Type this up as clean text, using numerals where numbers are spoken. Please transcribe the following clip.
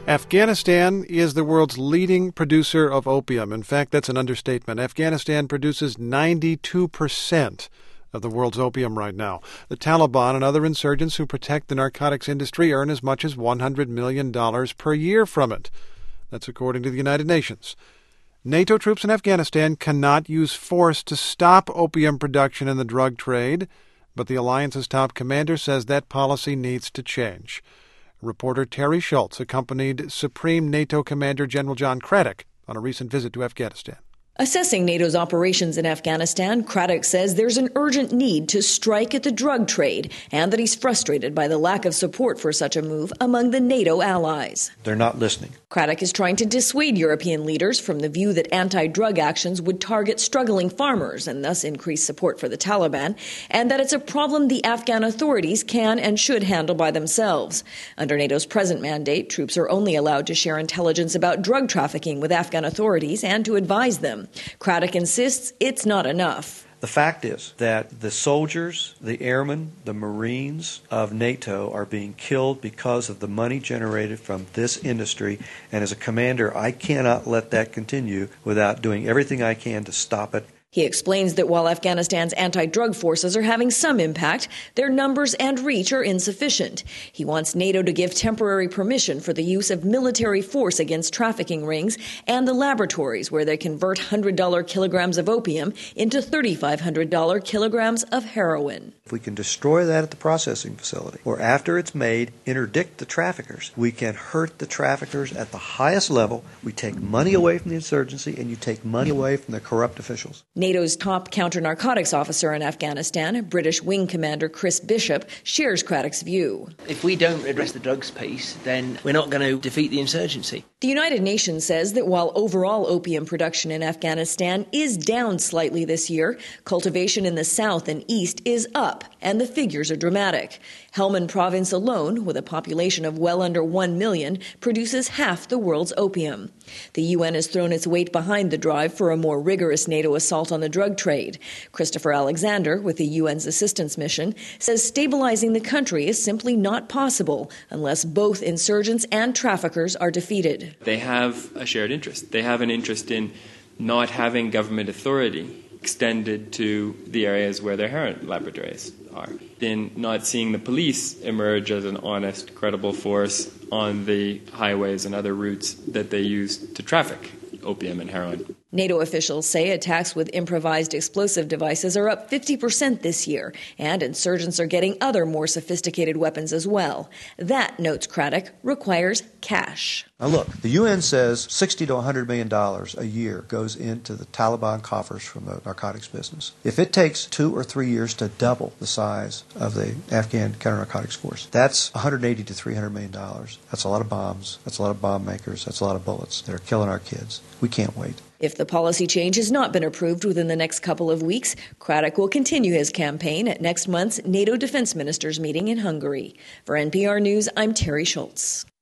Afghanistan is the world's leading producer of opium. In fact, that's an understatement. Afghanistan produces 92% of the world's opium right now. The Taliban and other insurgents who protect the narcotics industry earn as much as $100 million per year from it. That's according to the United Nations. NATO troops in Afghanistan cannot use force to stop opium production in the drug trade, but the alliance's top commander says that policy needs to change. Reporter Terry Schultz accompanied Supreme NATO Commander General John Craddock on a recent visit to Afghanistan. Assessing NATO's operations in Afghanistan, Craddock says there's an urgent need to strike at the drug trade and that he's frustrated by the lack of support for such a move among the NATO allies. They're not listening. Craddock is trying to dissuade European leaders from the view that anti-drug actions would target struggling farmers and thus increase support for the Taliban, and that it's a problem the Afghan authorities can and should handle by themselves. Under NATO's present mandate, troops are only allowed to share intelligence about drug trafficking with Afghan authorities and to advise them. Craddock insists it's not enough. The fact is that the soldiers, the airmen, the Marines of NATO are being killed because of the money generated from this industry. And as a commander, I cannot let that continue without doing everything I can to stop it. He explains that while Afghanistan's anti-drug forces are having some impact, their numbers and reach are insufficient. He wants NATO to give temporary permission for the use of military force against trafficking rings and the laboratories where they convert $100 kilograms of opium into $3,500 kilograms of heroin. If we can destroy that at the processing facility, or after it's made, interdict the traffickers, we can hurt the traffickers at the highest level. We take money away from the insurgency, and you take money away from the corrupt officials. NATO's top counter-narcotics officer in Afghanistan, British Wing Commander Chris Bishop, shares Craddock's view. If we don't address the drugs piece, then we're not going to defeat the insurgency. The United Nations says that while overall opium production in Afghanistan is down slightly this year, cultivation in the south and east is up, and the figures are dramatic. Helmand Province alone, with a population of well under 1 million, produces half the world's opium. The UN has thrown its weight behind the drive for a more rigorous NATO assault on the drug trade. Christopher Alexander, with the UN's assistance mission, says stabilizing the country is simply not possible unless both insurgents and traffickers are defeated. They have a shared interest. They have an interest in not having government authority extended to the areas where their heroin laboratories are, in not seeing the police emerge as an honest, credible force on the highways and other routes that they use to traffic opium and heroin. NATO officials say attacks with improvised explosive devices are up 50% this year, and insurgents are getting other more sophisticated weapons as well. That, notes Craddock, requires cash. Now look, the UN says $60 to $100 million a year goes into the Taliban coffers from the narcotics business. If it takes 2 or 3 years to double the size of the Afghan counter-narcotics force, that's $180 to $300 million. That's a lot of bombs. That's a lot of bomb makers. That's a lot of bullets that are killing our kids. We can't wait. If the policy change has not been approved within the next couple of weeks, Craddock will continue his campaign at next month's NATO defense ministers meeting in Hungary. For NPR News, I'm Terry Schultz.